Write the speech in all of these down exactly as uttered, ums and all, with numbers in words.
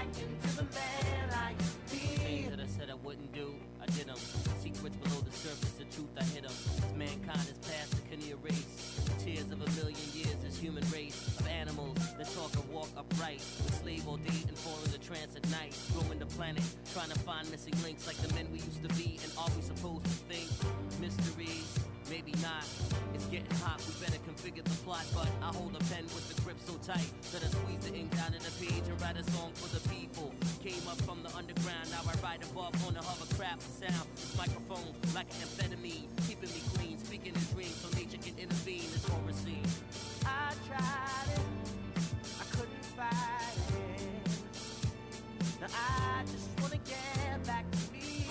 into the man I used to be. Things that I said I wouldn't do, I did them. Secrets below the surface, the truth I hid them. As mankind is past, it can erase the tears of a million years. This human race of animals that talk and walk upright, with slave all day and fall into trance at night. Roaming the planet, trying to find missing links like the men we used to be. And are we supposed to think mysteries? Maybe not. It's getting hot, we better configure the plot. But I hold a pen with the grip so tight that I squeeze the ink down in the page and write a song for the people. Came up from the underground, now I ride above on a hovercraft of sound. This microphone like an amphetamine, keeping me clean, speaking in dreams so nature can intervene. This horror scene. I tried it, I couldn't fight it. Now I just wanna get back to me.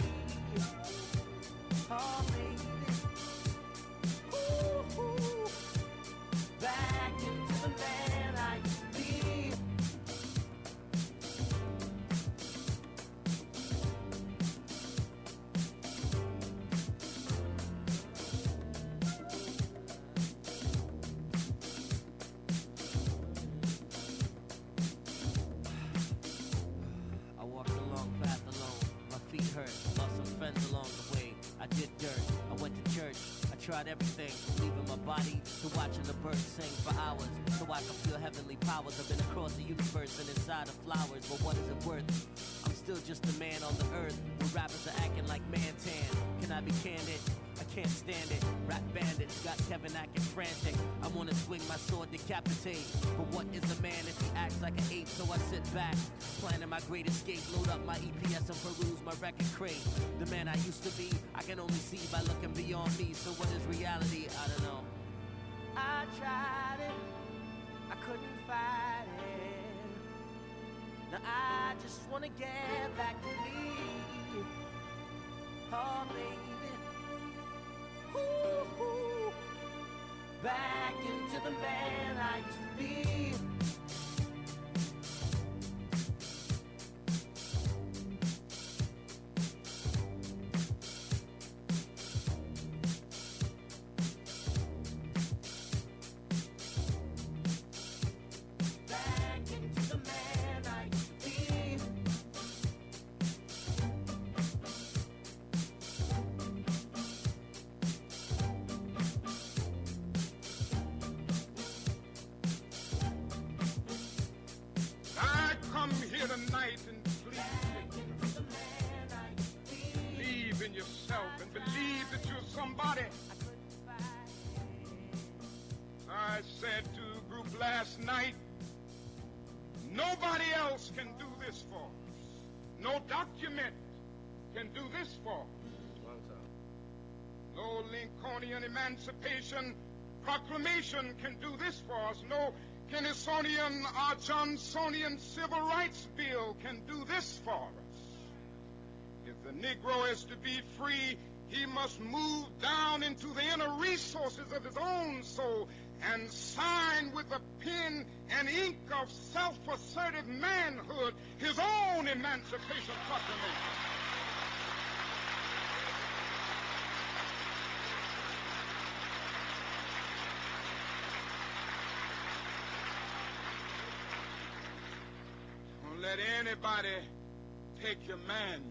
Oh, baby. Ooh, ooh. Back into the man I used to be. I walked a long path alone, my feet hurt, lost some friends along the way. I did dirt, I went to church, I tried everything, leaving my body to watching the birds sing for hours, so I can feel heavenly powers. I've been across the universe and inside of flowers, but what is it worth? I'm still just a man on the earth, where rappers are acting like man-tan. Can I be candid? I can't stand it. Rap bandits got Kevin acting frantic. I wanna swing my sword, decapitate. But what is a man if he acts like an ape? So I sit back, planning my great escape. Load up my E P S and peruse my record crate. The man I used to be, I can only see by looking beyond me. So what is reality? I don't know. I tried it, I couldn't fight it. Now I just wanna get back to me. Oh, baby. Ooh, ooh. Back into the man I used to be. Back into the man I used to be. I come here tonight and plead with you. Believe in yourself and believe that you're somebody. I said to the group last night, nobody else can do this for us. No document can do this for us. No Lincolnian Emancipation Proclamation can do this for us. No Kennysonian or Johnsonian Civil Rights Bill can do this for us. If the Negro is to be free, he must move down into the inner resources of his own soul and sign with the pen and ink of self-assertive manhood his own Emancipation Proclamation. Don't let anybody take your manhood.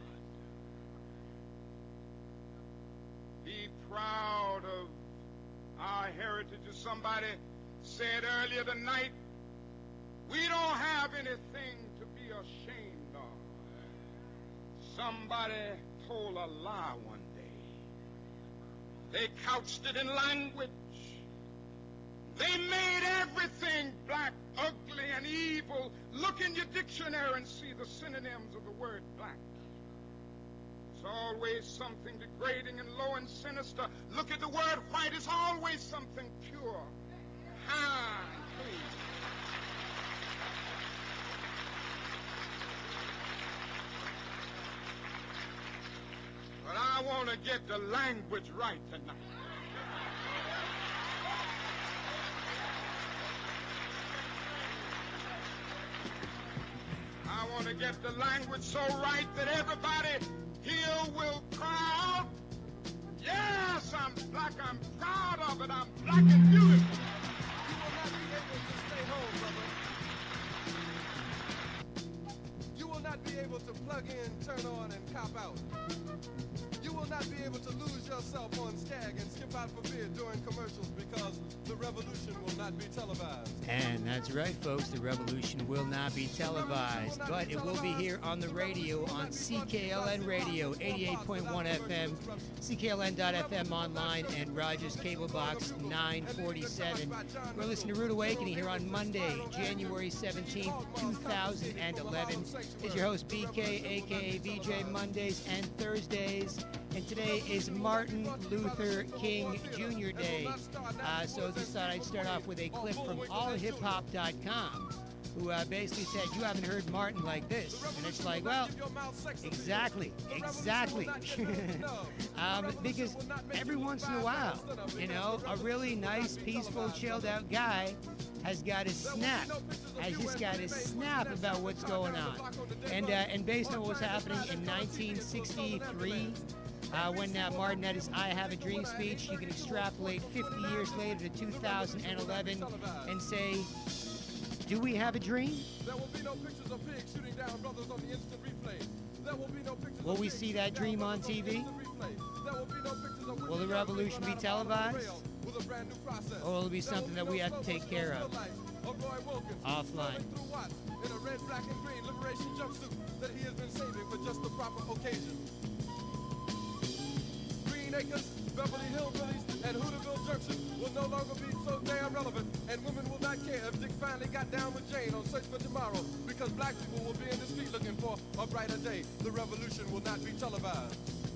Be proud of our heritage. As somebody said earlier tonight, we don't have anything to be ashamed of. Somebody told a lie one day. They couched it in language. They made everything black, ugly, and evil. Look in your dictionary and see the synonyms of the word black. It's always something degrading and low and sinister. Look at the word white. It's always something pure, high, and clean. But I want to get the language right tonight. I want to get the language so right that everybody here will cry out, yes, I'm black, I'm proud of it, I'm black and beautiful. You will not be able to stay home, brother. plug in, turn on, and cop out. You will not be able to lose yourself on Skag and skip out for beer during commercials because the revolution will not be televised. And that's right, folks. The revolution will not be televised, but it will be here on the radio on C K L N Radio, eighty-eight point one F M, C K L N dot F M online, and Rogers Cable Box nine forty-seven. We're listening to Rude Awakening here on Monday, January seventeenth, two thousand eleven. It's your host, B K, a k a. V J, Mondays and Thursdays. And today is Martin Luther King Junior Day. Uh, so just thought I'd start off with a clip from all hip hop dot com, who uh, basically said, you haven't heard Martin like this. And it's like, well, exactly, exactly. um, because every once in a while, you know, a really nice, peaceful, chilled out guy has got to snap, has just got to snap about what's going on. And, uh, and based on what was happening in nineteen sixty-three, Uh, when uh, Martin had his I Have a Dream speech, you can extrapolate fifty years later to two thousand eleven and say, do we have a dream? There will be no pictures of pigs shooting down brothers on the instant replay. There will be no pictures will we see that dream on T V? Will the revolution be televised? Or will it be something that we have to take care of offline? In a red, black, and green liberation jumpsuit that he has been saving for just the proper occasion. Acres, Beverly Hillbillies, and Hooterville Junction will no longer be so damn relevant, and women will not care if Dick finally got down with Jane on Search for Tomorrow, because black people will be in the street looking for a brighter day. The revolution will not be televised.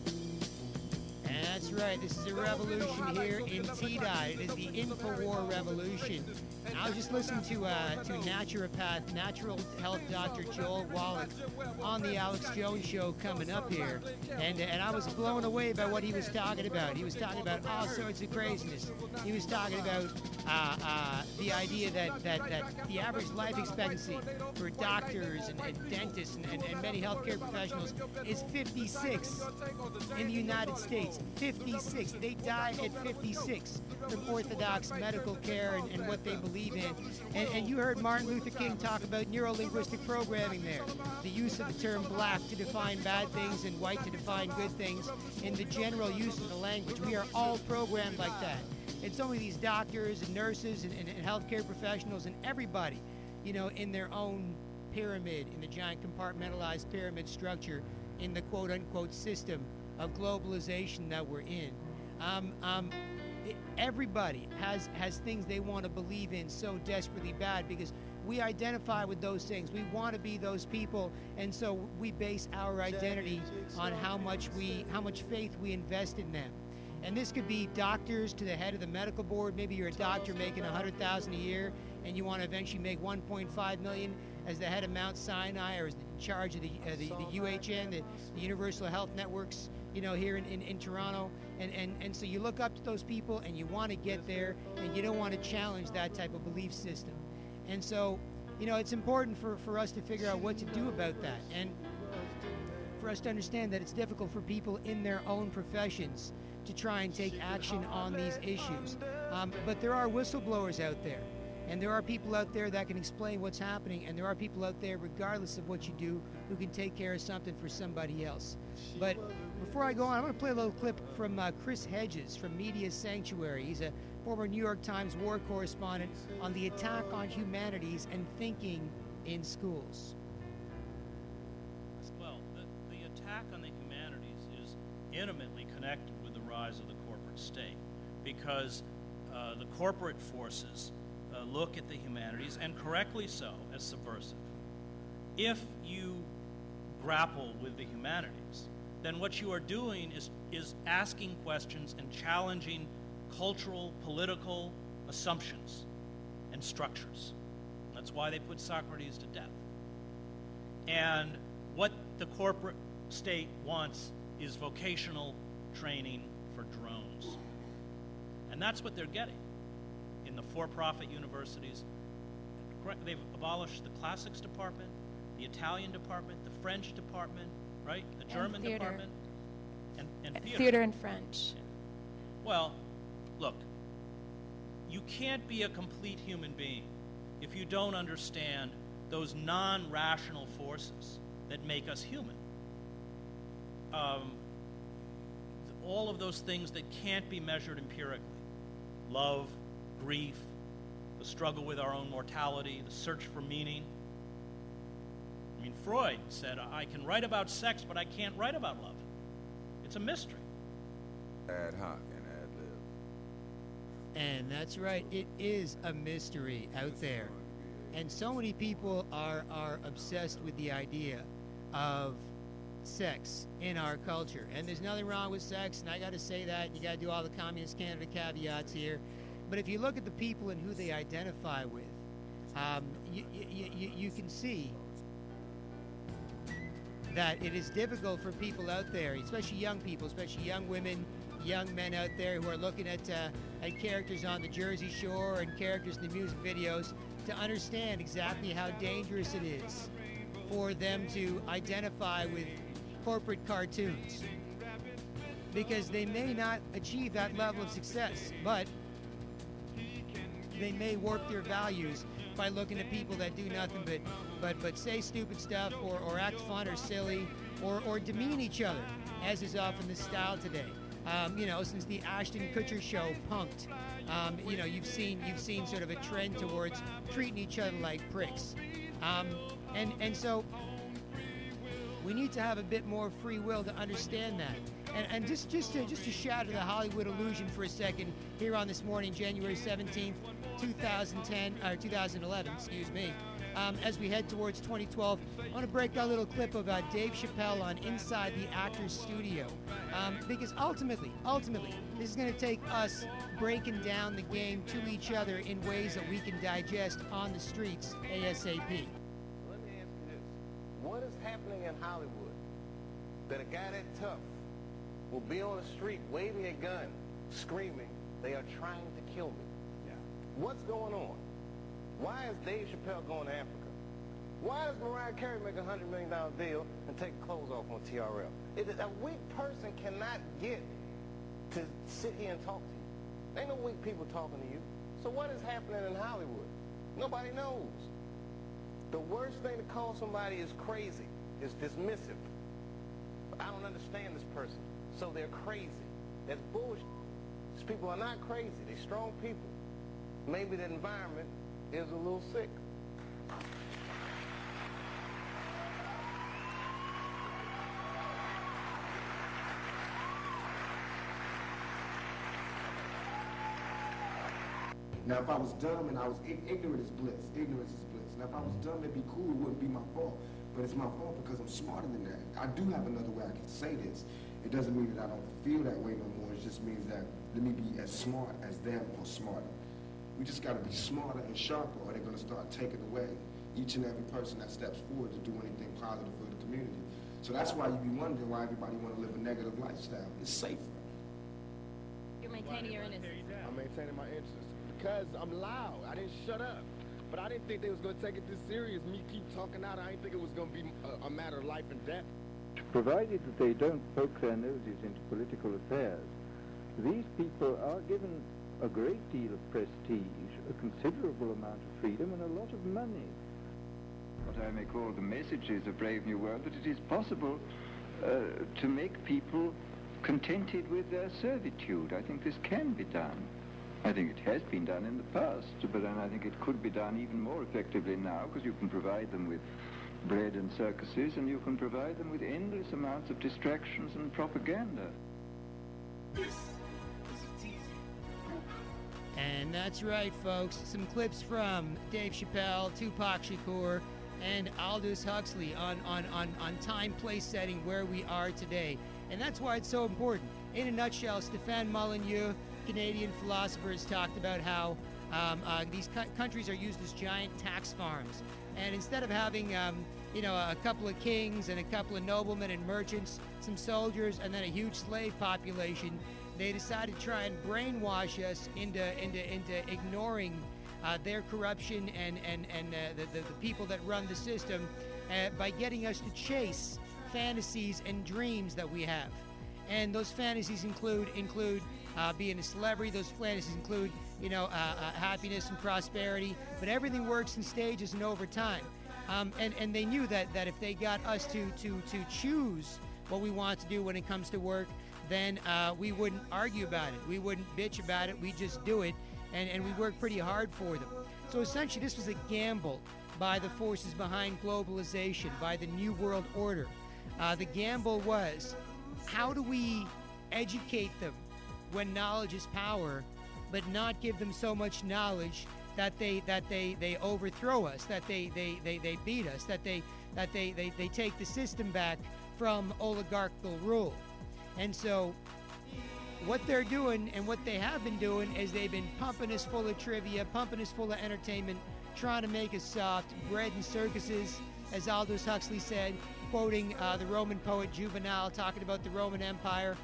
And that's right, this is a revolution here in T D I. It is the Infowar Revolution. And I was just listening to uh, to naturopath, natural health doctor Joel Wallach on the Alex Jones Show coming up here. And, and I was blown away by what he was talking about. He was talking about all sorts of craziness. He was talking about uh, uh, the idea that, that, that the average life expectancy for doctors and, and dentists and, and, and many healthcare professionals is fifty-six in the United States. fifty-six. They die at fifty-six from orthodox medical care and, and what they believe in. And, and you heard Martin Luther King talk about neuro-linguistic programming there. The use of the term black to define bad things and white to define good things in the general use of the language. We are all programmed like that. It's only these doctors and nurses and, and, and healthcare professionals and everybody, you know, in their own pyramid, in the giant compartmentalized pyramid structure, in the quote-unquote system of globalization that we're in. Um, um, it, everybody has, has things they want to believe in so desperately bad because we identify with those things. We want to be those people, and so we base our identity on how much we, how much faith we invest in them. And this could be doctors to the head of the medical board. Maybe you're a doctor making one hundred thousand dollars a year, and you want to eventually make one point five million dollars as the head of Mount Sinai or as in charge of the, uh, the, the U H N, the, the Universal Health Networks, you know, here in, in, in Toronto. And, and, and so you look up to those people and you want to get there and you don't want to challenge that type of belief system. And so, you know, it's important for, for us to figure out what to do about that. And for us to understand that it's difficult for people in their own professions to try and take action on these issues. Um, but there are whistleblowers out there. And there are people out there that can explain what's happening, and there are people out there, regardless of what you do, who can take care of something for somebody else. But before I go on, I'm going to play a little clip from uh, Chris Hedges from Media Sanctuary. He's a former New York Times war correspondent on the attack on humanities and thinking in schools. Well, the, the attack on the humanities is intimately connected with the rise of the corporate state, because uh, the corporate forces Uh, look at the humanities, and correctly so, as subversive. If you grapple with the humanities, then what you are doing is, is asking questions and challenging cultural, political assumptions and structures. That's why they put Socrates to death. And what the corporate state wants is vocational training for drones. And that's what they're getting. In the for-profit universities, they've abolished the classics department, the Italian department, the French department, right? The German and department, and, and theater. Theater and French. Well, look, you can't be a complete human being if you don't understand those non-rational forces that make us human. um, all of those things that can't be measured empirically. Love, grief, the struggle with our own mortality, the search for meaning. I mean, Freud said, I can write about sex, but I can't write about love. It's a mystery. Ad hoc and ad lib. And that's right, it is a mystery out there. And so many people are, are obsessed with the idea of sex in our culture. And there's nothing wrong with sex, and I got to say that. You got to do all the Communist Canada caveats here. But if you look at the people and who they identify with, um, you, you, you, you can see that it is difficult for people out there, especially young people, especially young women, young men out there who are looking at, uh, at characters on the Jersey Shore and characters in the music videos, to understand exactly how dangerous it is for them to identify with corporate cartoons, because they may not achieve that level of success, but they may warp their values by looking at people that do nothing but but but say stupid stuff, or, or act fun or silly, or, or demean each other, as is often the style today. Um, you know, since the Ashton Kutcher show Punk'd, um, you know, you've seen you've seen sort of a trend towards treating each other like pricks, um, and and so we need to have a bit more free will to understand that. And, and just just to, just to shatter the Hollywood illusion for a second, here on this morning, January seventeenth, two thousand ten or two thousand eleven, excuse me. Um, as we head towards twenty twelve, I want to break that little clip of uh, Dave Chappelle on Inside the Actors Studio, um, because ultimately, ultimately, this is going to take us breaking down the game to each other in ways that we can digest on the streets ASAP. Let me ask you this: what is happening in Hollywood that a guy that tough will be on the street waving a gun, screaming, "They are trying to kill me"? Yeah. What's going on? Why is Dave Chappelle going to Africa? Why does Mariah Carey make a one hundred million dollar deal and take clothes off on T R L? It, a weak person cannot get to sit here and talk to you. Ain't no weak people talking to you. So what is happening in Hollywood? Nobody knows. The worst thing to call somebody is crazy, is dismissive. I don't understand this person, so they're crazy. That's bullshit. These people are not crazy. They're strong people. Maybe the environment is a little sick. Now, if I was dumb and I was ig ignorant is bliss. Ignorance is bliss. Now, if I was dumb, it'd be cool. It wouldn't be my fault. But it's my fault because I'm smarter than that. I do have another way I can say this. It doesn't mean that I don't feel that way no more. It just means that let me be as smart as them or smarter. We just got to be smarter and sharper, or they're going to start taking away each and every person that steps forward to do anything positive for the community. So that's why you be wondering why everybody want to live a negative lifestyle. It's safer. You're maintaining your innocence. I'm maintaining my innocence because I'm loud. I didn't shut up. But I didn't think they was going to take it this serious. Me keep talking out, I didn't think it was going to be a, a matter of life and death. Provided that they don't poke their noses into political affairs, these people are given a great deal of prestige, a considerable amount of freedom, and a lot of money. What I may call the message is of Brave New World, that it is possible uh, to make people contented with their servitude. I think this can be done. I think it has been done in the past, but then I think it could be done even more effectively now, because you can provide them with bread and circuses, and you can provide them with endless amounts of distractions and propaganda. And that's right, folks. Some clips from Dave Chappelle, Tupac Shakur, and Aldous Huxley on, on, on, on time, place, setting, where we are today. And that's why it's so important. In a nutshell, Stéphane Molyneux, Canadian philosopher, has talked about how um, uh, these cu countries are used as giant tax farms. And instead of having, um, you know, a couple of kings and a couple of noblemen and merchants, some soldiers, and then a huge slave population, they decided to try and brainwash us into into into ignoring uh, their corruption and and and uh, the, the the people that run the system uh, by getting us to chase fantasies and dreams that we have. And those fantasies include include uh, being a celebrity. Those fantasies include, you know, uh, uh, happiness and prosperity. But everything works in stages and over time. Um, and and they knew that that if they got us to to to choose what we want to do when it comes to work, then uh, we wouldn't argue about it. We wouldn't bitch about it. We just do it, and, and we work pretty hard for them. So essentially, this was a gamble by the forces behind globalization, by the New World Order. Uh, the gamble was, how do we educate them when knowledge is power, but not give them so much knowledge that they that they, they overthrow us, that they, they, they, they beat us, that they that they, they, they take the system back from oligarchical rule. And so what they're doing and what they have been doing is they've been pumping us full of trivia, pumping us full of entertainment, trying to make us soft, bread and circuses, as Aldous Huxley said, quoting uh, the Roman poet Juvenal, talking about the Roman Empire.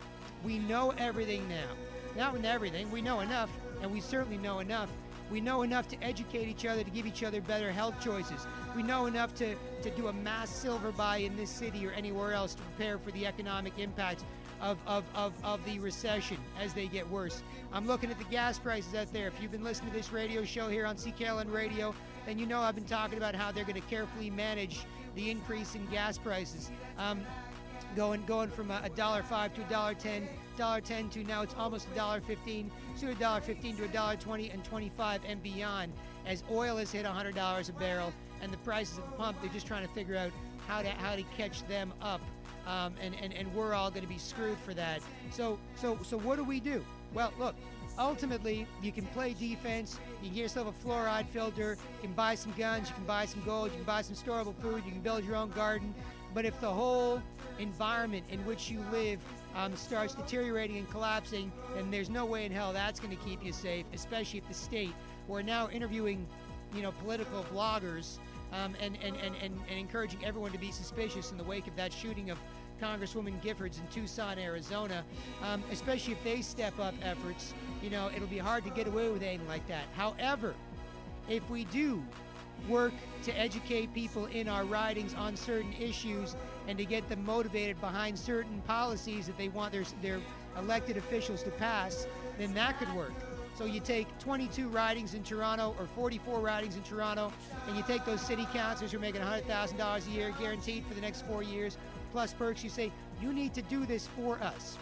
We know everything now. Not with everything, we know enough, and we certainly know enough. We know enough to educate each other, to give each other better health choices. We know enough to, to do a mass silver buy in this city or anywhere else to prepare for the economic impact of, of, of, of the recession as they get worse. I'm looking at the gas prices out there. If you've been listening to this radio show here on C K L N Radio, then you know I've been talking about how they're going to carefully manage the increase in gas prices. Um, going going from a dollar five to a dollar ten, dollar ten to now it's almost a dollar fifteen, soon a dollar fifteen to a dollar twenty and twenty-five and beyond. As oil has hit a hundred dollars a barrel, and the prices at the pump, they're just trying to figure out how to how to catch them up, um, and and and we're all going to be screwed for that. So so so what do we do? Well, look. Ultimately, you can play defense, you can get yourself a fluoride filter, you can buy some guns, you can buy some gold, you can buy some storable food, you can build your own garden. But if the whole environment in which you live um, starts deteriorating and collapsing, then there's no way in hell that's going to keep you safe, especially if the state, who are now interviewing, you know, political bloggers um, and, and, and, and, and encouraging everyone to be suspicious in the wake of that shooting of Congresswoman Giffords in Tucson, Arizona, um, especially if they step up efforts, you know, it'll be hard to get away with anything like that. However, if we do work to educate people in our ridings on certain issues and to get them motivated behind certain policies that they want their, their elected officials to pass, then that could work. So you take twenty-two ridings in Toronto or forty-four ridings in Toronto, and you take those city councilors who are making one hundred thousand dollars a year guaranteed for the next four years, plus perks, you say, you need to do this for us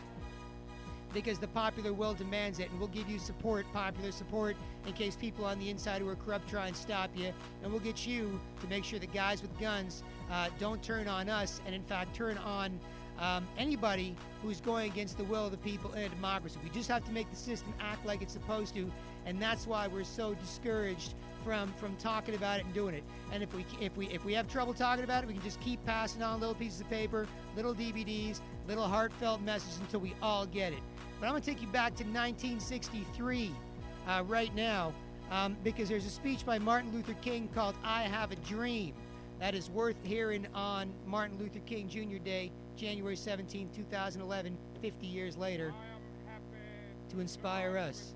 because the popular will demands it, and we'll give you support, popular support, in case people on the inside who are corrupt try and stop you, and we'll get you to make sure that guys with guns uh, don't turn on us, and in fact turn on um, anybody who's going against the will of the people in a democracy. We just have to make the system act like it's supposed to, and that's why we're so discouraged from from talking about it and doing it. And if we if we if we have trouble talking about it, we can just keep passing on little pieces of paper, little D V Ds, little heartfelt messages until we all get it. But I'm going to take you back to nineteen sixty-three uh, right now um, because there's a speech by Martin Luther King called I Have a Dream that is worth hearing on Martin Luther King Junior Day, January seventeenth, two thousand eleven, fifty years later, to inspire us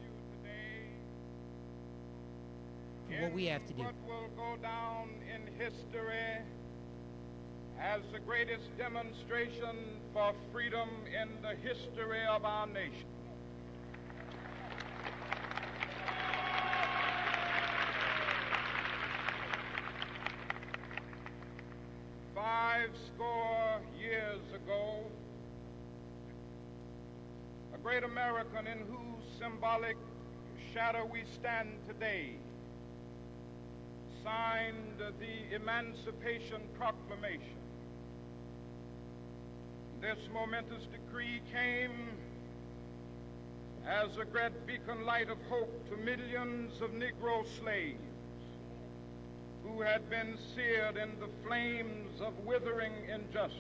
for what we have to do. What will go down in history as the greatest demonstration for freedom in the history of our nation. Five score years ago, a great American in whose symbolic shadow we stand today signed the Emancipation Proclamation. This momentous decree came as a great beacon light of hope to millions of Negro slaves who had been seared in the flames of withering injustice.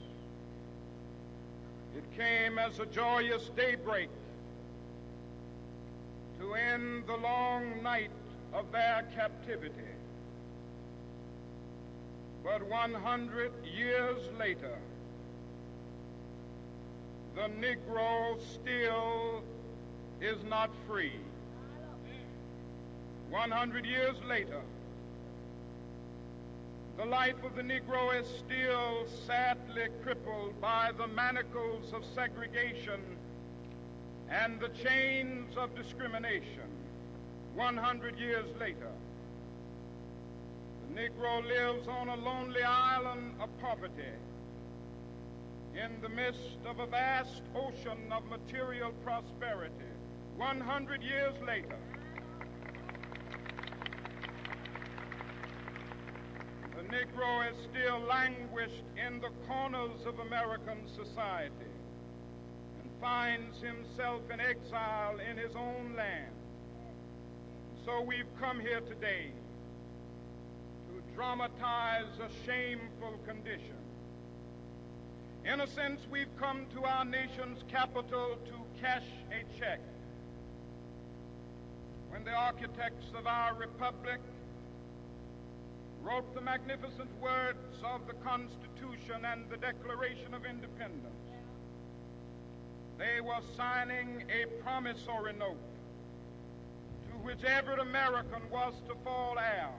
It came as a joyous daybreak to end the long night of their captivity. But one hundred years later, the Negro still is not free. one hundred years later, the life of the Negro is still sadly crippled by the manacles of segregation and the chains of discrimination. one hundred years later, the Negro lives on a lonely island of poverty in the midst of a vast ocean of material prosperity, one hundred years later, the Negro is still languished in the corners of American society and finds himself in exile in his own land. So we've come here today to dramatize a shameful condition. In a sense, we've come to our nation's capital to cash a check. When the architects of our republic wrote the magnificent words of the Constitution and the Declaration of Independence, they were signing a promissory note to which every American was to fall heir.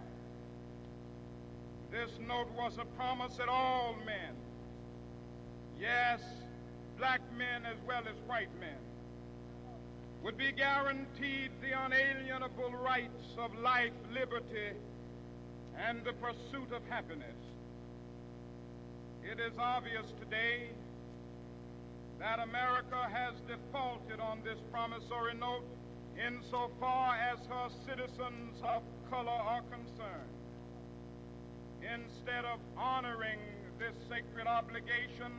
This note was a promise that all men, yes, black men as well as white men, would be guaranteed the unalienable rights of life, liberty, and the pursuit of happiness. It is obvious today that America has defaulted on this promissory note insofar as her citizens of color are concerned. Instead of honoring this sacred obligation,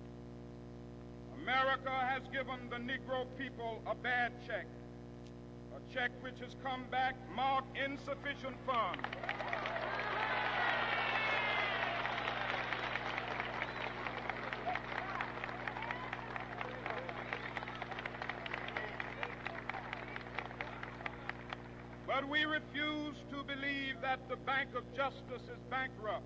America has given the Negro people a bad check, a check which has come back marked insufficient funds. But we refuse to believe that the Bank of Justice is bankrupt.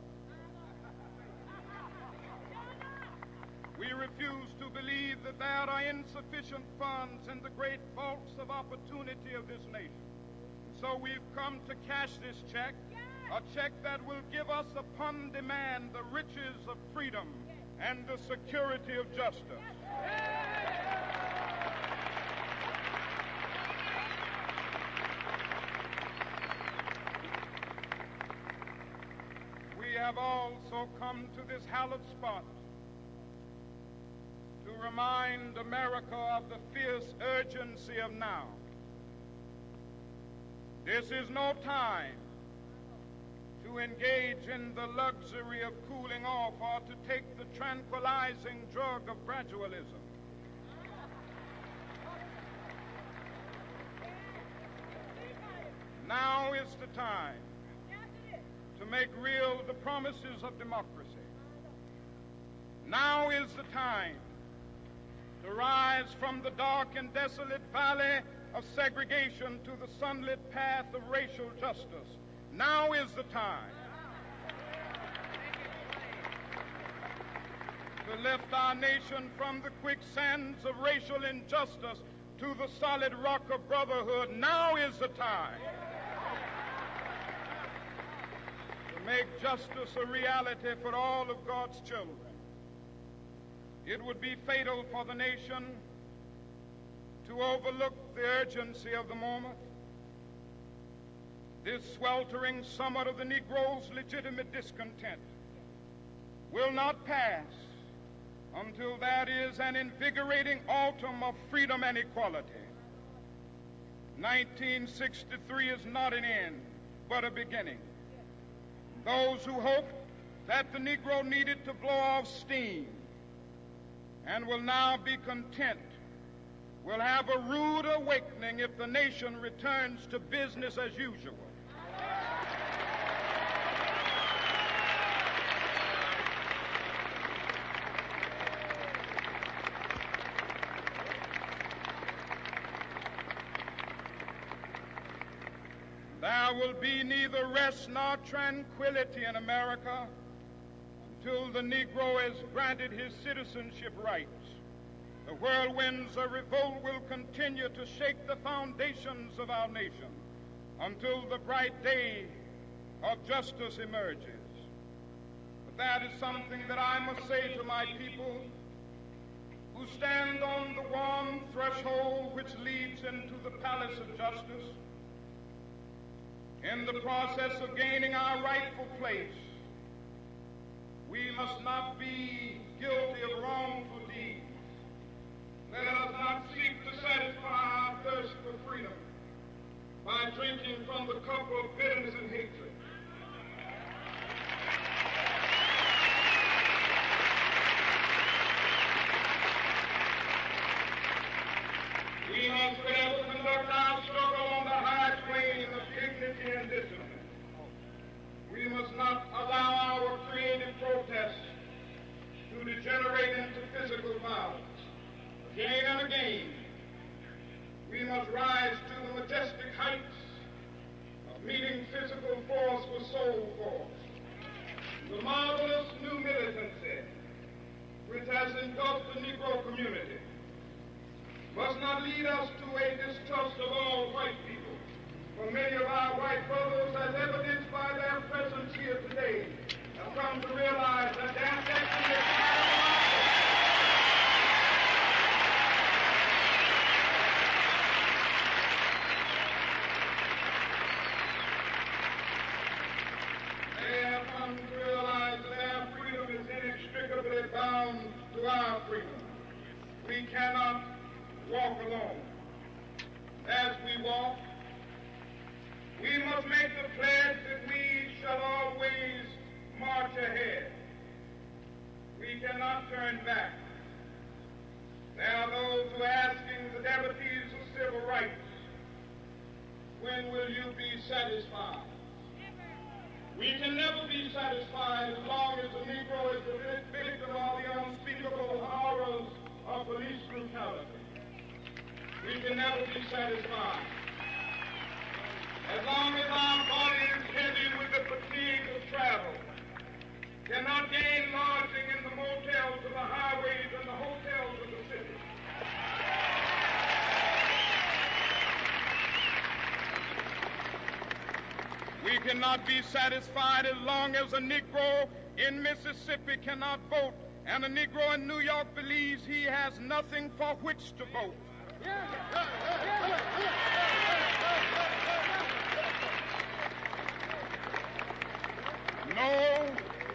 We refuse to believe that there are insufficient funds in the great vaults of opportunity of this nation. So we've come to cash this check, a check that will give us upon demand the riches of freedom and the security of justice. We have also come to this hallowed spot to remind America of the fierce urgency of now. This is no time to engage in the luxury of cooling off or to take the tranquilizing drug of gradualism. Now is the time to make real the promises of democracy. Now is the time to rise from the dark and desolate valley of segregation to the sunlit path of racial justice. Now is the time to lift our nation from the quicksands of racial injustice to the solid rock of brotherhood. Now is the time to make justice a reality for all of God's children. It would be fatal for the nation to overlook the urgency of the moment. This sweltering summit of the Negro's legitimate discontent will not pass until that is an invigorating autumn of freedom and equality. nineteen sixty-three is not an end, but a beginning. Those who hoped that the Negro needed to blow off steam and will now be content will have a rude awakening if the nation returns to business as usual. There will be neither rest nor tranquility in America until the Negro is granted his citizenship rights. The whirlwinds of revolt will continue to shake the foundations of our nation until the bright day of justice emerges. But that is something that I must say to my people who stand on the warm threshold which leads into the palace of justice. In the process of gaining our rightful place, We must not be guilty of wrongful deeds. Let us not seek to satisfy our thirst for freedom by drinking from the cup of bitterness and hatred. We must forever conduct our struggle on the high plane of dignity and discipline. We must not allow our creative protests to degenerate into physical violence. Again and again, we must rise to the majestic heights of meeting physical force with soul force. The marvelous new militancy which has engulfed the Negro community must not lead us to a distrust of all white people. For many of our white brothers, as evidenced by their presence here today, have come to realize that their destiny is part of ours. They have come to realize that their freedom is inextricably bound to our freedom. We cannot walk alone. As we walk, we must make the pledge that we shall always march ahead. We cannot turn back. There are those who are asking the devotees of civil rights, when will you be satisfied? We can never be satisfied as long as the Negro is the victim of the unspeakable horrors of police brutality. We can never be satisfied. As long as our body is heavy with the fatigue of travel, cannot gain lodging in the motels of the highways and the hotels of the city. We cannot be satisfied as long as a Negro in Mississippi cannot vote, and a Negro in New York believes he has nothing for which to vote. No,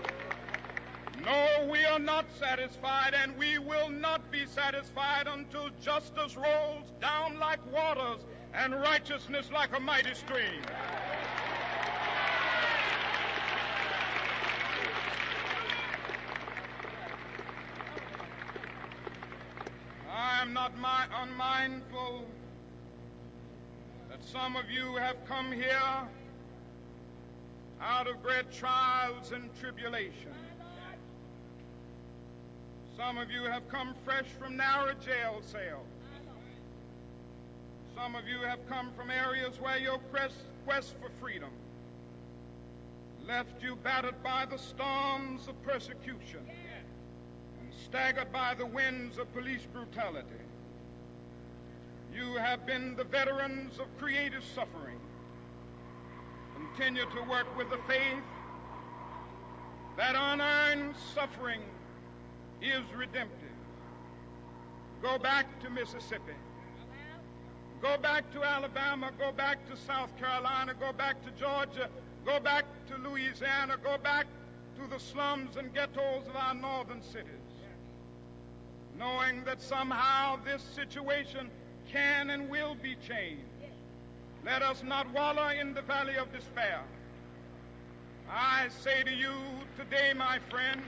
no, we are not satisfied, and we will not be satisfied until justice rolls down like waters and righteousness like a mighty stream. I am not my, unmindful that some of you have come here out of great trials and tribulations. Some of you have come fresh from narrow jail cells. Some of you have come from areas where your quest, quest for freedom left you battered by the storms of persecution and staggered by the winds of police brutality. You have been the veterans of creative suffering. Continue to work with the faith that unearned suffering is redemptive. Go back to Mississippi. Go back to Alabama. Go back to South Carolina. Go back to Georgia. Go back to Louisiana. Go back to the slums and ghettos of our northern cities, knowing that somehow this situation can and will be changed. Let us not wallow in the valley of despair. I say to you today, my friend,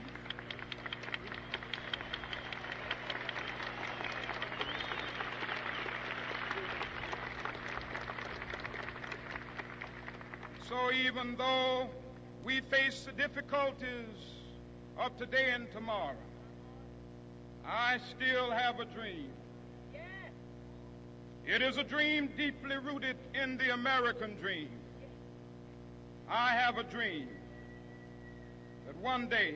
so even though we face the difficulties of today and tomorrow, I still have a dream. It is a dream deeply rooted in the American dream. I have a dream that one day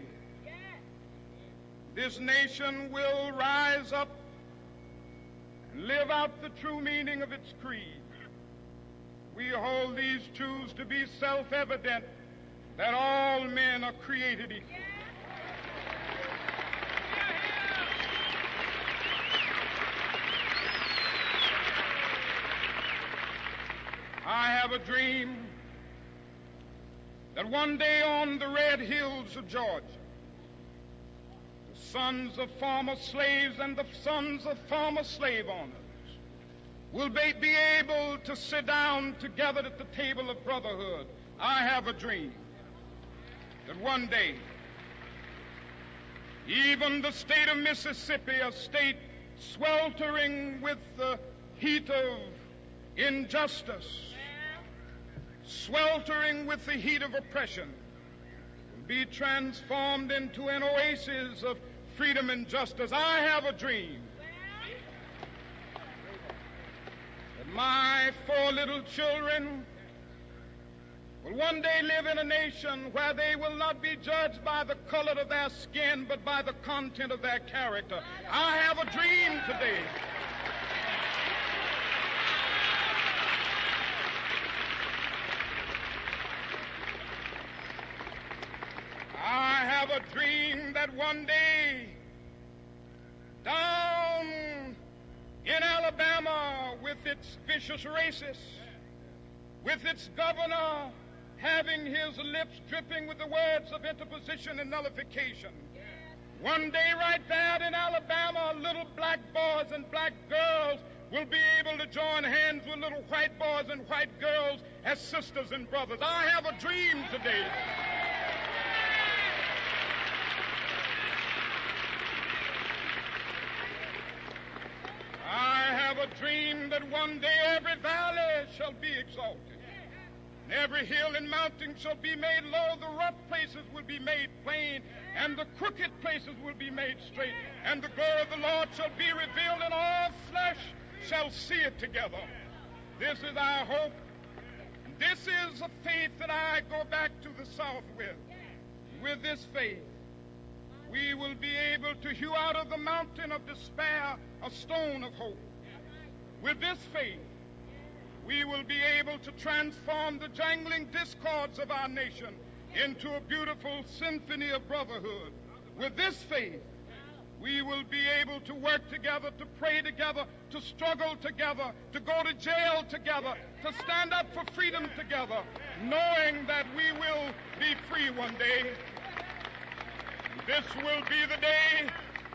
this nation will rise up and live out the true meaning of its creed. We hold these truths to be self-evident, that all men are created equal. I have a dream that one day on the red hills of Georgia, sons of former slaves and the sons of former slave owners will be, be able to sit down together at the table of brotherhood. I have a dream that one day, even the state of Mississippi, a state sweltering with the heat of injustice, sweltering with the heat of oppression, will be transformed into an oasis of freedom and justice. I have a dream that my four little children will one day live in a nation where they will not be judged by the color of their skin, but by the content of their character. I have a dream today. I have a dream that one day, down in Alabama, with its vicious racists, with its governor having his lips dripping with the words of interposition and nullification, one day right there in Alabama, little black boys and black girls will be able to join hands with little white boys and white girls as sisters and brothers. I have a dream today. I have a dream that one day every valley shall be exalted, and every hill and mountain shall be made low. The rough places will be made plain, and the crooked places will be made straight. And the glory of the Lord shall be revealed, and all flesh shall see it together. This is our hope. This is a faith that I go back to the South with. With this faith, we will be able to hew out of the mountain of despair a stone of hope. With this faith, we will be able to transform the jangling discords of our nation into a beautiful symphony of brotherhood. With this faith, we will be able to work together, to pray together, to struggle together, to go to jail together, to stand up for freedom together, knowing that we will be free one day. This will be the day,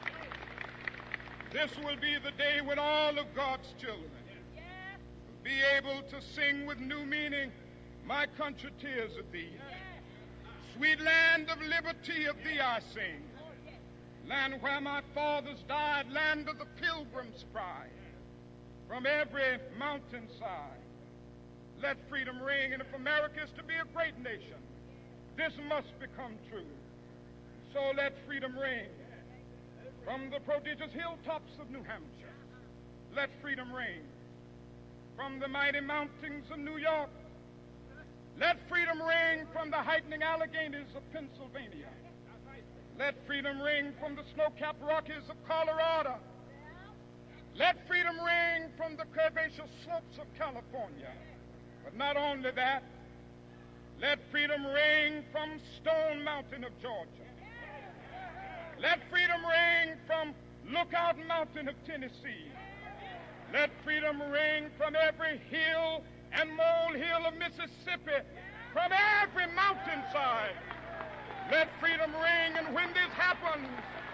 this will be the day when all of God's children will be able to sing with new meaning, my country, tears of thee. Sweet land of liberty, of thee I sing. Land where my fathers died, land of the pilgrim's pride. From every mountainside, let freedom ring. And if America is to be a great nation, this must become true. So let freedom ring. From the prodigious hilltops of New Hampshire, let freedom ring. From the mighty mountains of New York, let freedom ring. From the heightening Alleghanies of Pennsylvania, let freedom ring. From the snow-capped Rockies of Colorado, let freedom ring. From the curvaceous slopes of California. But not only that, let freedom ring from Stone Mountain of Georgia. Let freedom ring from Lookout Mountain of Tennessee. Let freedom ring from every hill and molehill of Mississippi, from every mountainside. Let freedom ring, and when this happens,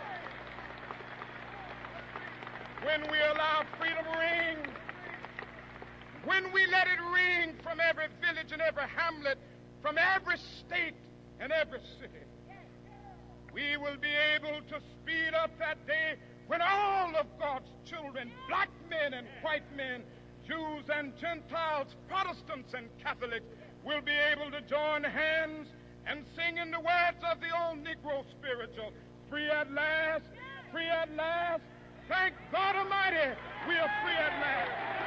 when we allow freedom ring, when we let it ring from every village and every hamlet, from every state and every city, we will be able to speed up that day when all of God's children, black men and white men, Jews and Gentiles, Protestants and Catholics, will be able to join hands and sing in the words of the old Negro spiritual, free at last, free at last. Thank God Almighty, we are free at last.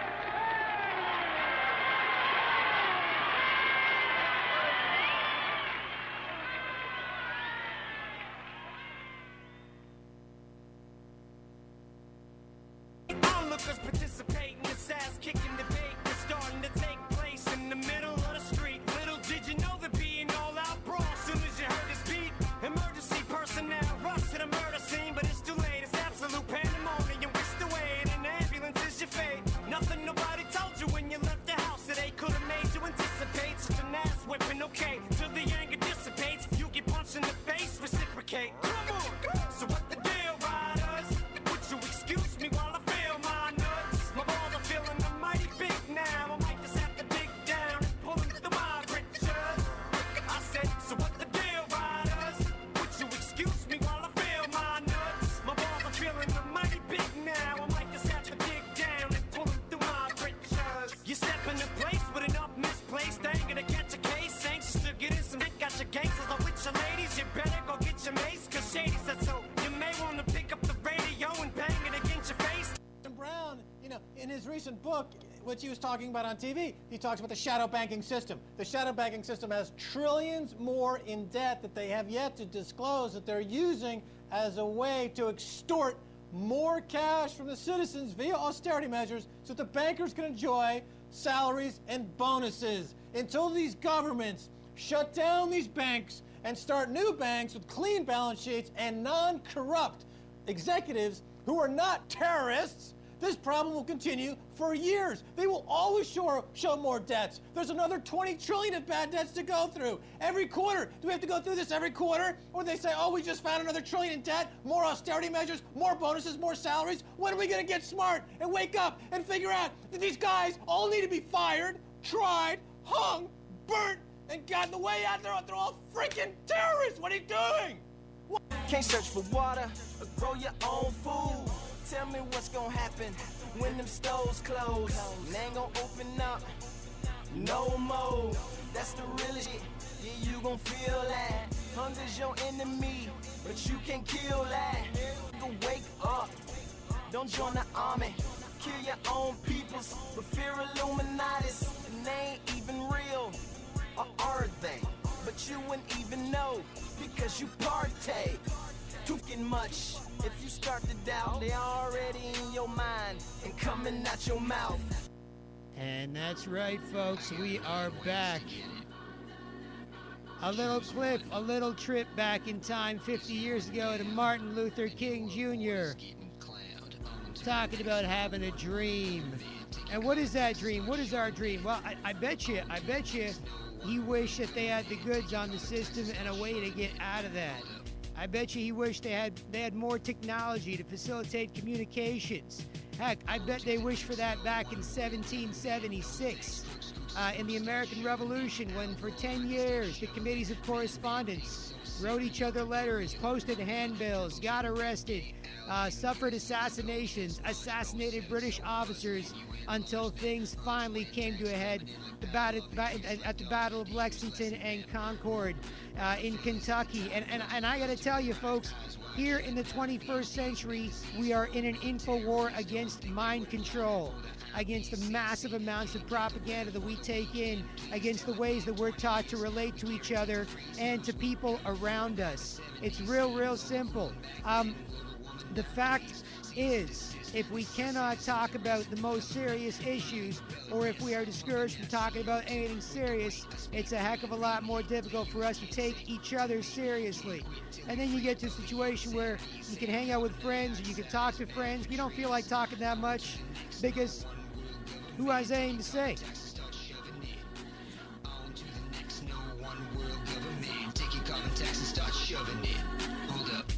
Participate in this ass-kicking debate that's starting to take place in the middle of the street. Little did you know there'd be an all-out brawl soon as you heard this beat. Emergency personnel rush to the murder scene, but it's too late. It's absolute pandemonium. Whisked away in an ambulance is your fate. Nothing nobody told you when you left the house that they could have made you anticipate such an ass whipping. Okay, till the anger dissipates, you get punched in the face, reciprocate. Come on, so what the deal? recent book, which he was talking about on T V, he talks about the shadow banking system. The shadow banking system has trillions more in debt that they have yet to disclose that they're using as a way to extort more cash from the citizens via austerity measures so that the bankers can enjoy salaries and bonuses until these governments shut down these banks and start new banks with clean balance sheets and non-corrupt executives who are not terrorists. This problem will continue for years. They will always show, show more debts. There's another twenty trillion of bad debts to go through every quarter. Do we have to go through this every quarter? Or they say, oh, we just found another trillion in debt, more austerity measures, more bonuses, more salaries. When are we going to get smart and wake up and figure out that these guys all need to be fired, tried, hung, burnt, and gotten the way out there? They're all freaking terrorists. What are you doing? What? Can't search for water or grow your own food. Tell me what's gonna happen when them stores close. They ain't gonna open up no more. That's the real shit. Yeah, you gon' feel that. Hunger's your enemy, but you can kill that. You can wake up. Don't join the army. Kill your own peoples. But fear Illuminatis. And they ain't even real. Or are they? But you wouldn't even know because you partake. Talking much. If you start to doubt, they already in your mind and coming out your mouth. And that's right, folks. We are back. A little clip, a little trip back in time fifty years ago to Martin Luther King Junior talking about having a dream. And what is that dream? What is our dream? Well, I, I bet you, I bet you he wished that they had the goods on the system and a way to get out of that. I bet you he wished they had they had more technology to facilitate communications. Heck, I bet they wished for that back in seventeen seventy-six, uh, in the American Revolution, when for ten years the committees of correspondence wrote each other letters, posted handbills, got arrested, uh, suffered assassinations, assassinated British officers, until things finally came to a head the bat- at the Battle of Lexington and Concord uh, in Kentucky. And, and, and I got to tell you, folks, here in the twenty-first century, we are in an info war against mind control, against the massive amounts of propaganda that we take in, against the ways that we're taught to relate to each other and to people around us. It's real, real simple. Um, the fact is, if we cannot talk about the most serious issues, or if we are discouraged from talking about anything serious, it's a heck of a lot more difficult for us to take each other seriously. And then you get to a situation where you can hang out with friends, or you can talk to friends. We don't feel like talking that much because who has anything to say? Take your carbon tax and start shoving it. Hold up.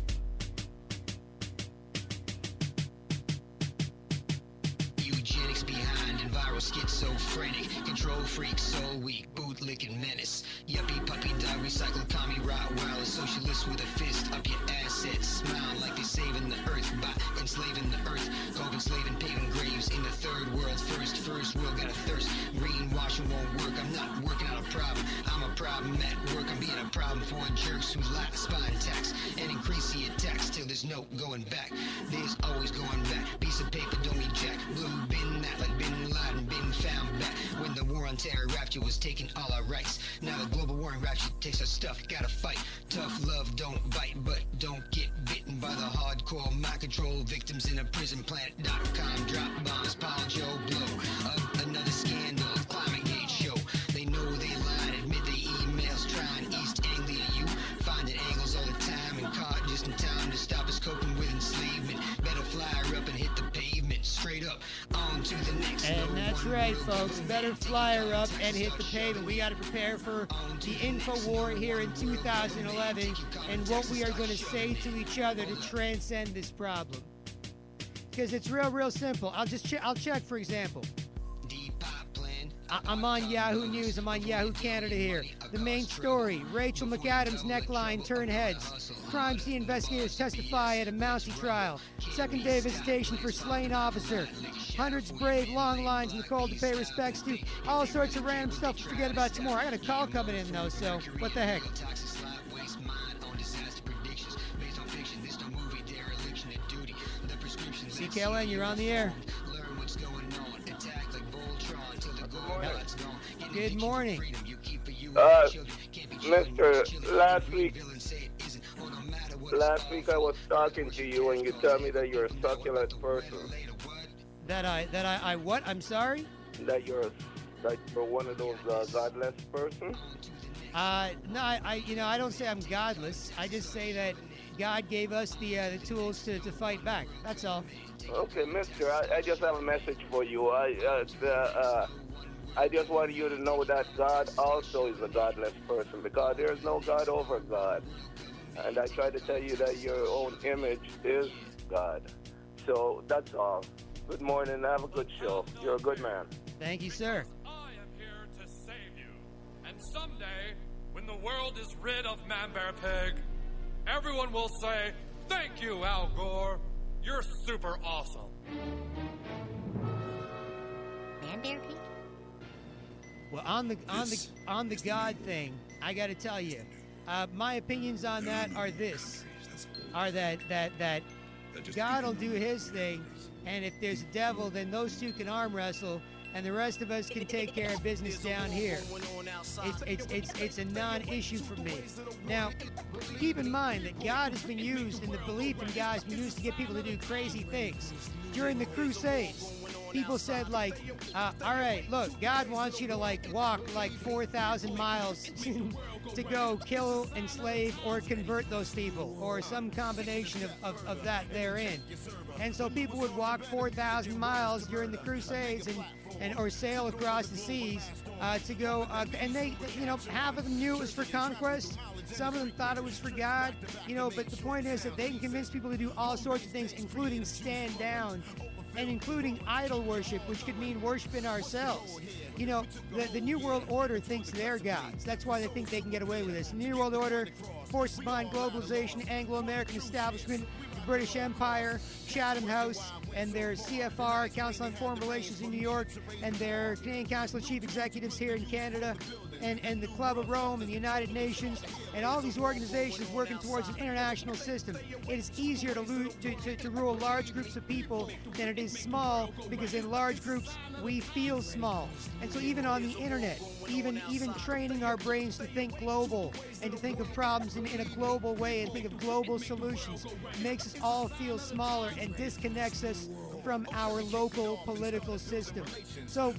Eugenics behind and viral schizophrenic. Control freak, soul weak, bootlicking menace. Yuppie, puppy, dog, recycle, commie, Rottweiler. Socialist with a fist up your assets. Smile like they're saving the earth by enslaving the earth. Coke enslaving, paving graves in the third world. First, first world got a thirst. Greenwashing won't work. I'm not working out a problem. I'm a problem at work. I'm being a problem for jerks who lack spine tax and increase the attacks till there's no going back. There's always going back. Piece of paper don't mean jack. Blue bin that like Bin Laden been found back when the war on terror rapture was taking all our rights. Now the global war on rapture takes our stuff. Gotta fight. Tough love don't bite, but don't get bitten by the hardcore mind control victims in a prison. Planet dot com drop bombs. Paul Joe blow up another scandal. Climate Gate show. They know they lied. Admit they emails trying East Anglia. You finding angles all the time and caught just in time to stop us coping with enslavement. Better fly her up and hit the pavement. Straight up on to the next. And that's right, folks. Better fly her up and hit the pavement. We got to prepare for the info war here in two thousand eleven and what we are going to say to each other to transcend this problem. Because it's real, real simple. I'll just che- I'll check, for example. I- I'm on Yahoo News. I'm on Yahoo Canada here. The main story, Rachel McAdams' neckline turned heads. Crime scene investigators testify at a Mountie trial. Second day visitation for slain officer. Hundreds brave long lines in the cold to pay respects to. All sorts of random stuff to forget about tomorrow. I got a call coming in, though, so what the heck? C K L N, you're on the air. Good morning. Uh, Mister, last week, last week I was talking to you and you tell me that you're a succulent person. That I, that I, I what? I'm sorry? That you're, that you're one of those uh, godless persons? Uh, no, I, I, you know, I don't say I'm godless. I just say that God gave us the uh, the tools to, to fight back. That's all. Okay, Mister, I, I just have a message for you. I, uh, the, uh, I just want you to know that God also is a godless person because there is no God over God. And I try to tell you that your own image is God. So that's all. Good morning. Have a good show. You're a good man. Thank you, sir. I am here to save you. And someday, when the world is rid of Man Bear Pig, everyone will say, thank you, Al Gore. You're super awesome. Man Bear Pig? Well, on the on the on the God thing, I got to tell you, uh, my opinions on that are this: are that that that God will do His thing, and if there's a devil, then those two can arm wrestle, and the rest of us can take care of business down here. It's it's it's it's a non-issue for me. Now, keep in mind that God has been used, and the belief in God has been used to get people to do crazy things. During the Crusades, people said, like, uh, all right, look, God wants you to, like, walk, like, four thousand miles to go kill, enslave, or convert those people, or some combination of, of, of that therein. And so people would walk four thousand miles during the Crusades and, and or sail across the seas uh, to go, uh, and they, you know, half of them knew it was for conquest. Some of them thought it was for God, you know, but the point is that they can convince people to do all sorts of things, including stand down and including idol worship, which could mean worshiping ourselves. You know, the, the New World Order thinks they're gods. That's why they think they can get away with this. The New World Order, forces behind globalization, Anglo-American establishment, the British Empire, Chatham House, and their C F R, Council on Foreign Relations in New York, and their Canadian Council of Chief Executives here in Canada, and, and the Club of Rome and the United Nations, and all these organizations working towards an international system. It is easier to, lo- to, to, to rule large groups of people than it is small, because in large groups we feel small. And so even on the internet, even even training our brains to think global and to think of problems in, in a global way and think of global solutions makes us all feel smaller and disconnects us from our local political system. So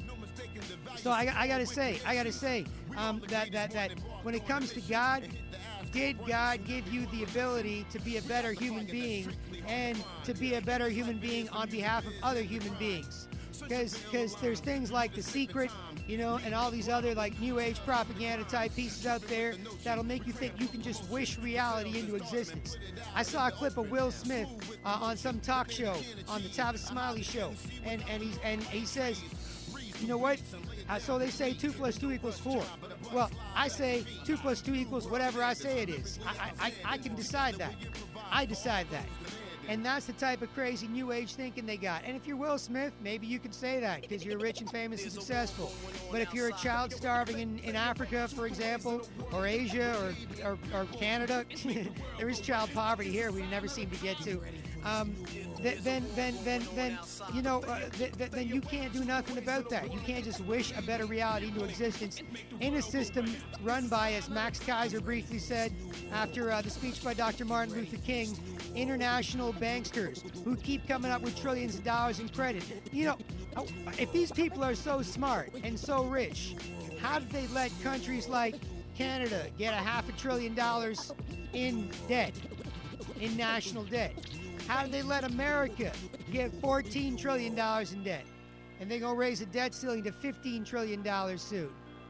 So I, I gotta say, I gotta say um, that, that that when it comes to God, did God give you the ability to be a better human being and to be a better human being on behalf of other human beings? Because because there's things like The Secret, you know, and all these other like New Age propaganda type pieces out there that'll make you think you can just wish reality into existence. I saw a clip of Will Smith uh, on some talk show on the Tavis Smiley show, and and he's and he says, you know what? Uh, so they say two plus two equals four. Well, I say two plus two equals whatever I say it is. I, I, I can decide that. I decide that. And that's the type of crazy New Age thinking they got. And if you're Will Smith, maybe you can say that because you're rich and famous and successful. But if you're a child starving in, in Africa, for example, or Asia, or, or, or Canada, there is child poverty here we never seem to get to. Um, then, then, then, then, then, you know, uh, th- th- then you can't do nothing about that. You can't just wish a better reality into existence in a system run by, as Max Kaiser briefly said after uh, the speech by Doctor Martin Luther King, international banksters who keep coming up with trillions of dollars in credit. You know, if these people are so smart and so rich, how did they let countries like Canada get a half a trillion dollars in debt, in national debt? How did they let America get fourteen trillion dollars in debt? And they're going to raise the debt ceiling to fifteen trillion dollars soon.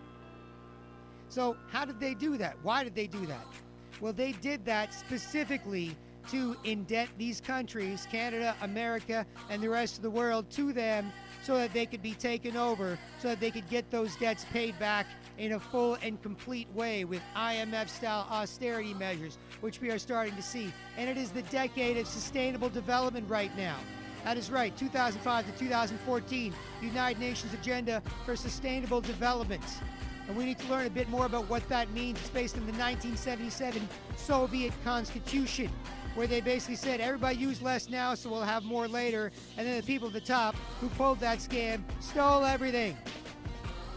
So how did they do that? Why did they do that? Well, they did that specifically to indebt these countries, Canada, America, and the rest of the world, to them so that they could be taken over, so that they could get those debts paid back in a full and complete way with I M F-style austerity measures, which we are starting to see. And it is the decade of sustainable development right now. That is right, two thousand five to two thousand fourteen, the United Nations Agenda for Sustainable Development. And we need to learn a bit more about what that means. It's based on the nineteen seventy-seven Soviet Constitution, where they basically said, everybody use less now so we'll have more later. And then the people at the top who pulled that scam stole everything.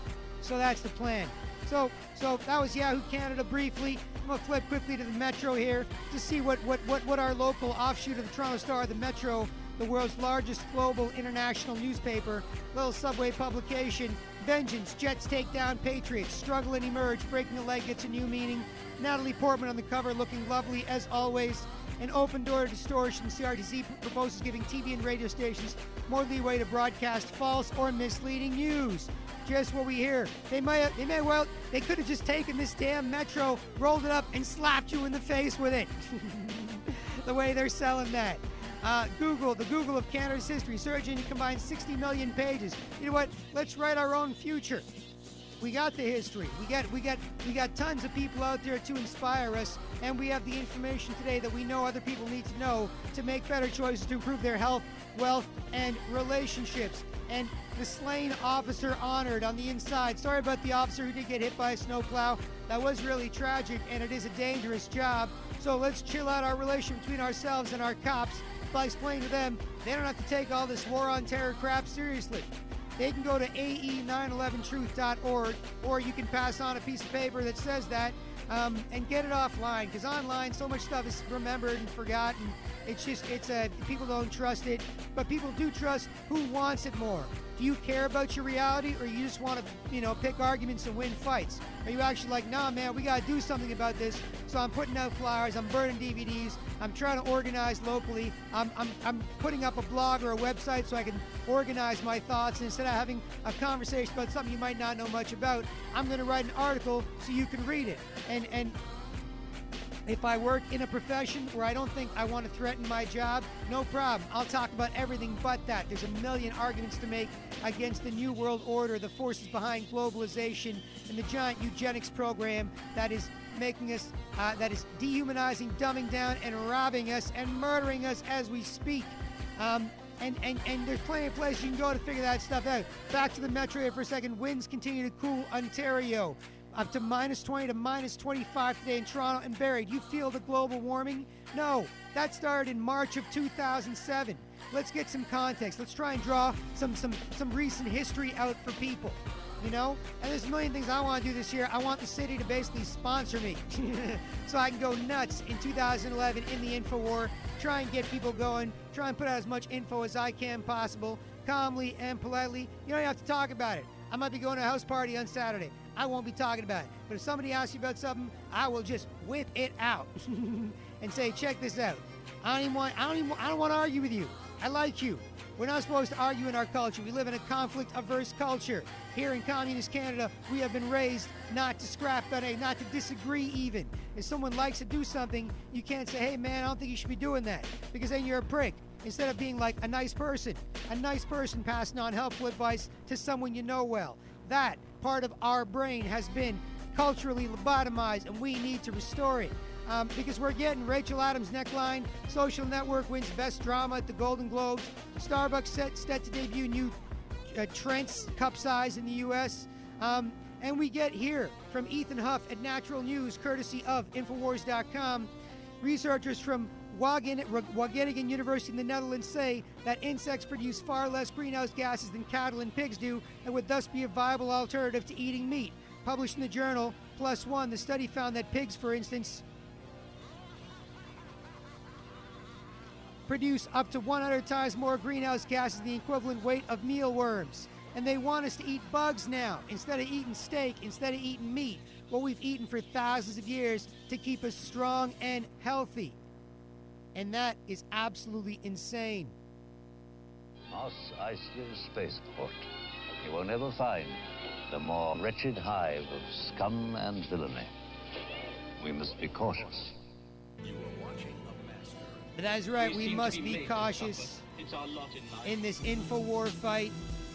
So that's the plan. So so that was Yahoo Canada briefly. I'm going to flip quickly to the Metro here to see what, what, what, what our local offshoot of the Toronto Star, the Metro, the world's largest global international newspaper, little subway publication. Vengeance, Jets take down Patriots, struggle and emerge, breaking a leg gets a new meaning. Natalie Portman on the cover looking lovely as always. An open door to distortion. C R T C proposes giving T V and radio stations more leeway to broadcast false or misleading news. Just what we hear. They might, they may well, they could have just taken this damn Metro, rolled it up, and slapped you in the face with it. The way they're selling that. Uh, Google, the Google of Canada's history. Search engine combines sixty million pages. You know what? Let's write our own future. We got the history. We got, we got, we got tons of people out there to inspire us, and we have the information today that we know other people need to know to make better choices to improve their health, wealth, and relationships. And the slain officer honored on the inside. Sorry about the officer who did get hit by a snowplow. That was really tragic, and it is a dangerous job. So let's chill out our relation between ourselves and our cops by explaining to them they don't have to take all this war on terror crap seriously. They can go to A E nine eleven truth dot org, or you can pass on a piece of paper that says that um, and get it offline, because online so much stuff is remembered and forgotten. It's just, it's a, people don't trust it, but people do trust who wants it more. Do you care about your reality, or you just want to, you know, pick arguments and win fights? Are you actually like, nah, man, we got to do something about this, so I'm putting out flyers, I'm burning D V Ds, I'm trying to organize locally, I'm, I'm, I'm putting up a blog or a website so I can organize my thoughts, and instead of having a conversation about something you might not know much about, I'm going to write an article so you can read it. And, and if I work in a profession where I don't think I want to threaten my job, no problem. I'll talk about everything but that. There's a million arguments to make against the New World Order, the forces behind globalization, and the giant eugenics program that is making us, uh, that is dehumanizing, dumbing down, and robbing us and murdering us as we speak. Um, and, and, and there's plenty of places you can go to figure that stuff out. Back to the Metro here for a second. Winds continue to cool Ontario. Up to minus twenty to minus twenty-five today in Toronto and Barrie. Do you feel the global warming? No, that started in March of two thousand seven. Let's get some context. Let's try and draw some some some recent history out for people, you know? And there's a million things I want to do this year. I want the city to basically sponsor me so I can go nuts in two thousand eleven in the InfoWar, try and get people going, try and put out as much info as I can possible, calmly and politely. You don't have to talk about it. I might be going to a house party on Saturday. I won't be talking about it. But if somebody asks you about something, I will just whip it out and say, check this out. I don't even want, I don't even, I don't want to argue with you. I like you. We're not supposed to argue in our culture. We live in a conflict-averse culture. Here in Communist Canada, we have been raised not to scrap that, not to disagree even. If someone likes to do something, you can't say, hey man, I don't think you should be doing that, because then you're a prick. Instead of being like a nice person, a nice person passing on helpful advice to someone you know well. That part of our brain has been culturally lobotomized, and we need to restore it. Um, because we're getting Rachel Adams' neckline. Social Network wins Best Drama at the Golden Globes. Starbucks set, set to debut new uh, Trent's cup size in the U S Um, and we get here from Ethan Huff at Natural News, courtesy of Infowars dot com. Researchers from Wageningen University in the Netherlands say that insects produce far less greenhouse gases than cattle and pigs do, and would thus be a viable alternative to eating meat. Published in the journal Plus One, the study found that pigs, for instance, produce up to one hundred times more greenhouse gases than the equivalent weight of mealworms. And they want us to eat bugs now, instead of eating steak, instead of eating meat, what we've eaten for thousands of years to keep us strong and healthy. And that is absolutely insane. Mos Eisley Spaceport. You will never find the more wretched hive of scum and villainy. We must be cautious. That's right, we must be cautious in this InfoWar fight.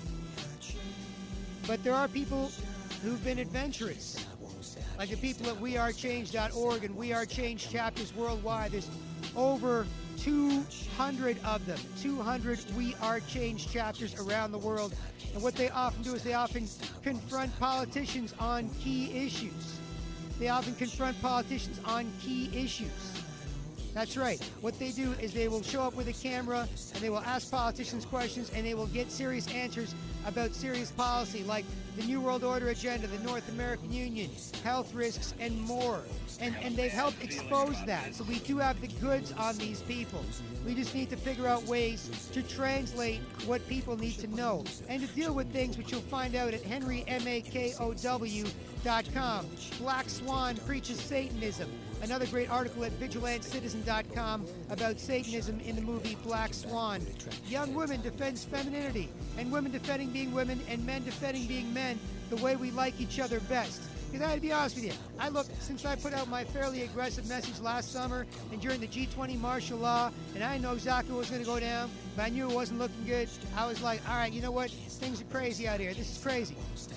But there are people who've been adventurous, like the people at we are change dot org and We Are Change chapters worldwide. There's over two hundred of them, two hundred We Are Change chapters around the world. And what they often do is they often confront politicians on key issues. They often confront politicians on key issues. That's right. What they do is they will show up with a camera and they will ask politicians questions and they will get serious answers about serious policy like the New World Order agenda, the North American Union, health risks, and more. And, and they've helped expose that. So we do have the goods on these people. We just need to figure out ways to translate what people need to know and to deal with things which you'll find out at henry makow dot com. Black Swan preaches Satanism. Another great article at vigilante citizen dot com about Satanism in the movie Black Swan. Young women defends femininity, and women defending being women, and men defending being men the way we like each other best. Because I had to be honest with you, I look, since I put out my fairly aggressive message last summer and during the G twenty martial law, and I didn't know exactly what was going to go down, but I knew it wasn't looking good, I was like, all right, you know what? Things are crazy out here. This is crazy.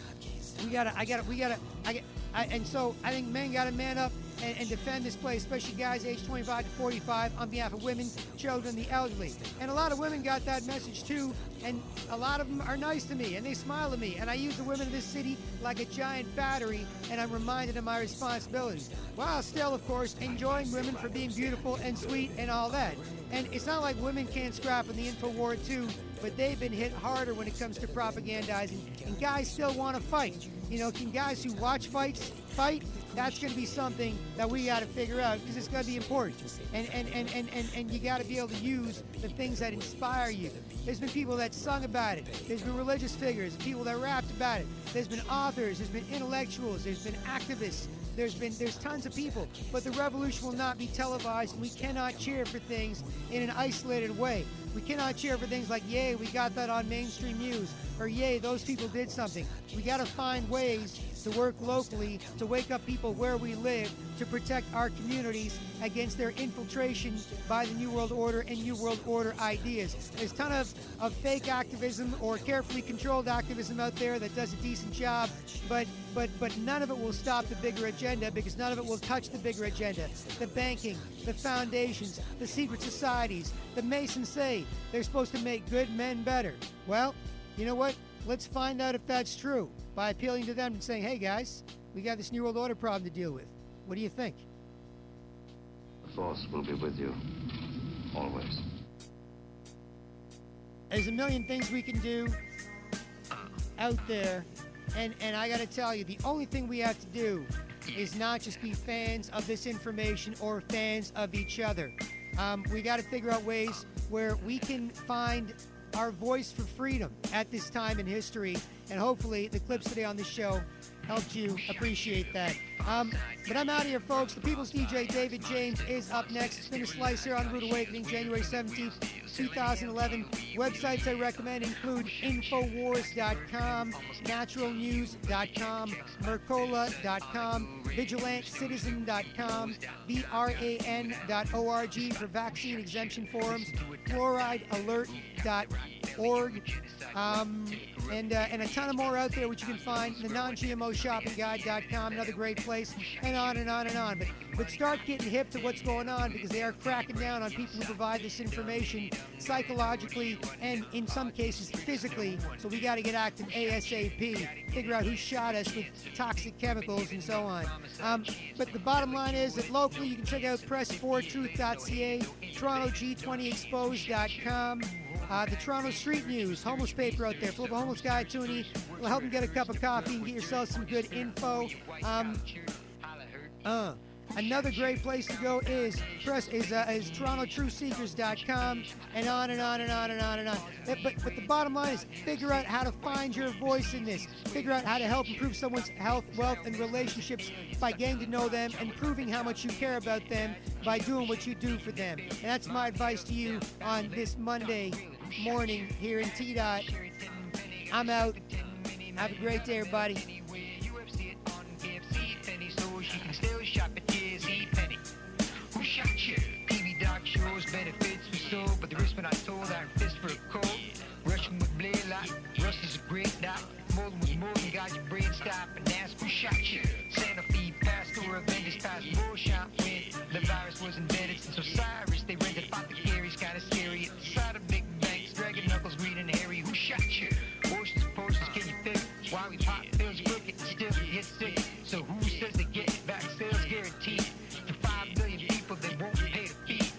We gotta, I gotta, we gotta, I get, I, and so I think men gotta man up and, and defend this place, especially guys aged twenty-five to forty-five, on behalf of women, children, the elderly. And a lot of women got that message too, and a lot of them are nice to me, and they smile at me, and I use the women of this city like a giant battery, and I'm reminded of my responsibilities. While still, of course, enjoying women for being beautiful and sweet and all that. And it's not like women can't scrap in the info war too, but they've been hit harder when it comes to propagandizing, and guys still want to fight. You know, can guys who watch fights fight? That's going to be something that we got to figure out because it's going to be important. And and, and, and, and and you got to be able to use the things that inspire you. There's been people that sung about it. There's been religious figures, people that rapped about it. There's been authors. There's been intellectuals. There's been activists. There's been there's tons of people. But the revolution will not be televised, and we cannot cheer for things in an isolated way. We cannot cheer for things like, yay, we got that on mainstream news, or yay, those people did something. We got to find ways to work locally, to wake up people where we live, to protect our communities against their infiltration by the New World Order and New World Order ideas. There's a ton of, of fake activism or carefully controlled activism out there that does a decent job, but, but, but none of it will stop the bigger agenda because none of it will touch the bigger agenda. The banking, the foundations, the secret societies, the Masons say they're supposed to make good men better. Well, you know what? Let's find out if that's true by appealing to them and saying, hey guys, we got this New World Order problem to deal with. What do you think? The Force will be with you, always. There's a million things we can do out there, and, and I gotta tell you, the only thing we have to do is not just be fans of this information or fans of each other. Um, we gotta figure out ways where we can find our voice for freedom at this time in history, and hopefully the clips today on this show helped you appreciate that. Um, but I'm out of here, folks. The People's D J David James is up next. It's been a slice here on Rude Awakening, January seventeenth, two thousand eleven. Websites I recommend include Infowars dot com, Natural News dot com, Mercola dot com, Vigilante Citizen dot com, V R A N dot org for vaccine exemption forums, Fluoride Alert dot org, um, and, uh, and a ton of more out there which you can find. The non G M O shopping guide dot com, another great place, and on and on and on. But, but start getting hip to what's going on because they are cracking down on people who provide this information psychologically and in some cases physically. So we got to get active ASAP, figure out who shot us with toxic chemicals and so on. Um, but the bottom line is that locally you can check out press for truth dot c a, Toronto G twenty exposed dot com, Uh, the Toronto Street News, homeless paper out there. Flip a homeless guy, Toonie. We'll help him get a cup of coffee and get yourself some good info. Um, uh, another great place to go is press is uh, is Toronto Truth Seekers dot com, and on and on and on and on and on. But, but the bottom line is figure out how to find your voice in this. Figure out how to help improve someone's health, wealth, and relationships by getting to know them and proving how much you care about them by doing what you do for them. And that's my advice to you on this Monday morning here in T DOT. I'm out. Have a great day, everybody. Who shot you? T V doc shows benefits for soul, but the risk when I told I fist for a cold. Russian with blade lock, Russ is a great doc. Molden was more than got your brain stop and ask who shot you. Santa Fe passed through Avengers past Bullshot when the virus was invented. Since Osiris, they rented apothecaries, kinda scary. At the side of big banks, dragging knuckles, Green and Harry. Who shot you? Oceans, potions, can you figure? Why we pop pills crooked and still get sick? So who says they get back sales guaranteed? To five billion people, they won't pay the fee.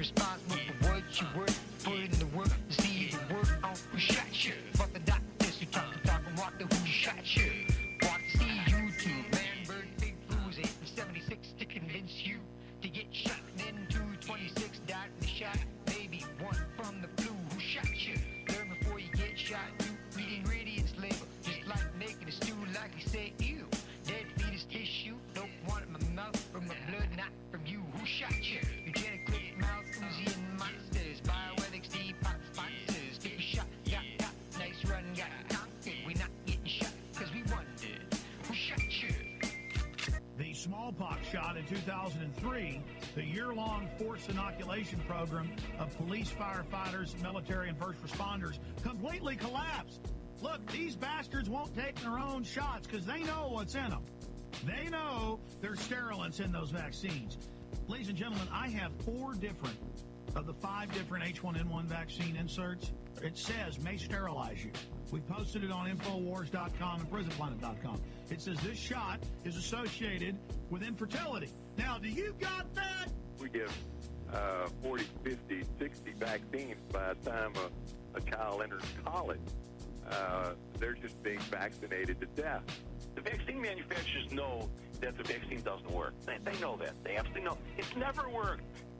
responsible for what you work, put in the work to see if it work on who shot you. Fuck the doctors who talk the talk and walk the who shot you. Walk to see YouTube, man, bird, big blues, eight from seventy-six to convince you to get shot. Then two twenty-six died in the shot, maybe one from the flu. Who shot you? Learn before you get shot. You eating ingredients label, just like making a stew, like you say, ew. Dead fetus tissue, don't want it in my mouth, from my blood, not from you. Who shot you? Eugenic clip mouth, Uzi and monsters, bioethics, deep pop sponsors. Get your shot, got got, nice run, got conquered. We not getting shot, cause we wondered. Who shot you? The smallpox shot in two thousand three, the year-long forced inoculation program of police, firefighters, military, and first responders completely collapsed. Look, these bastards won't take their own shots because they know what's in them. They know there's sterilants in those vaccines. Ladies and gentlemen, I have four different of the five different H one N one vaccine inserts. It says may sterilize you. We posted it on Infowars dot com and Prison Planet dot com. It says this shot is associated with infertility. Now, do you got that? We give uh, forty, fifty, sixty vaccines by the time a, a child enters college. Uh, they're just being vaccinated to death. The vaccine manufacturers know that the vaccine doesn't work. They, they know that. They absolutely know. It's never worked.